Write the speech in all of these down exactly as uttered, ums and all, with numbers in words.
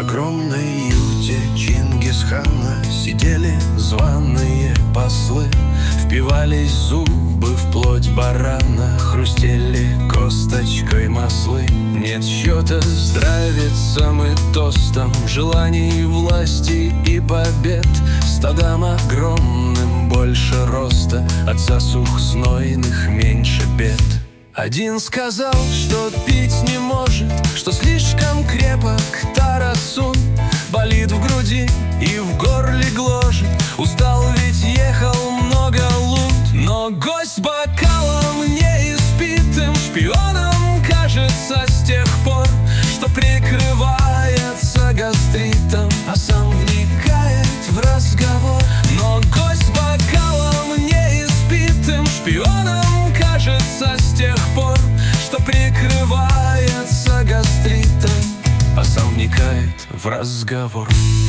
огромной юте Чингисхана сидели званые послы, впивались зубы в плоть барана, хрустели косточкой маслы. Нет счета здравицам и тостам, желаний власти и побед, стадам огромным больше роста, от засух знойных меньше бед. Один сказал, что пить не может, что слишком крепок Тарасун, болит в груди и в горле гложет, устал, ведь ехал много лут. Но гость бокалом неиспитым шпионом кажется с тех пор, что прикрывается гастритом, а сам вникает в разговор. Но гость бокалом неиспитым шпионом кажется с тех пор, что прикрывается гастритом, а сам вникает в разговор.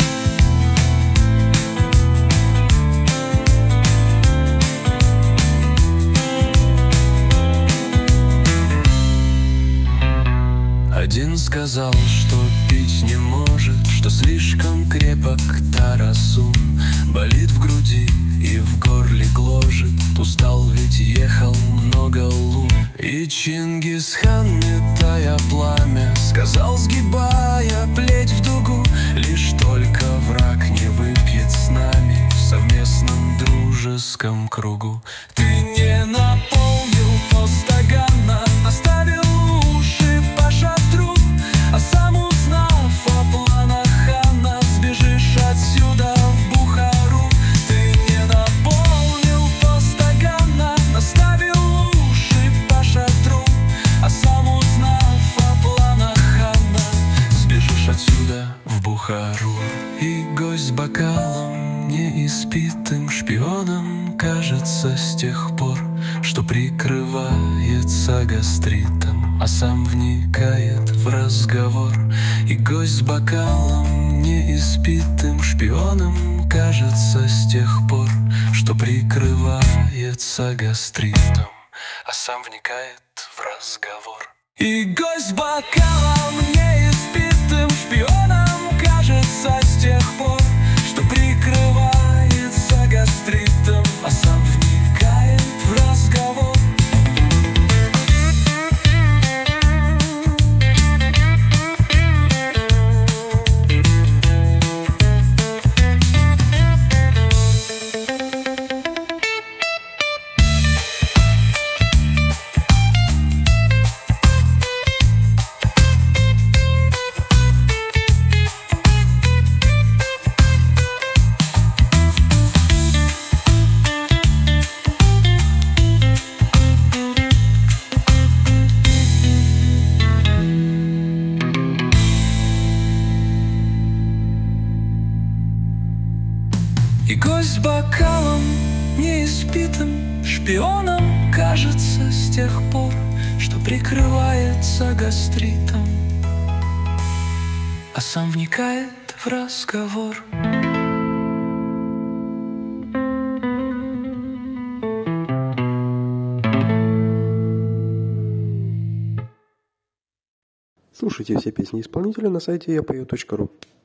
Один сказал, что пить не может, что слишком крепок Тарасун, болит в груди и в горле гложет, устал, ведь ехал много лун. И Чингисхан, метая пламя, сказал, сгибая плеть в дугу: лишь только враг не выпьет с нами в совместном дружеском кругу. Ты не наполнил постагана, оставил уши по шатру, а сам, узнав о планах хана, сбежишь отсюда в Бухару. Ты не наполнил постагана, оставил уши по шатру, а сам, узнав о планах хана, сбежишь отсюда в Бухару. И гость бокалом неиспитым шпионом кажется с тех пор, что прикрывается гастритом, а сам вникает в разговор. И гость с бокалом неиспитым шпионом кажется с тех пор, что прикрывается гастритом, а сам вникает в разговор. И гость с бокалом неиспитым шпионом кажется с тех пор, что прикрывается гастритом, а сам вникает в разговор. И гость с бокалом неиспитым шпионом кажется с тех пор, что прикрывается гастритом, а сам вникает в разговор. Слушайте все песни исполнителя на сайте я пою точка ру.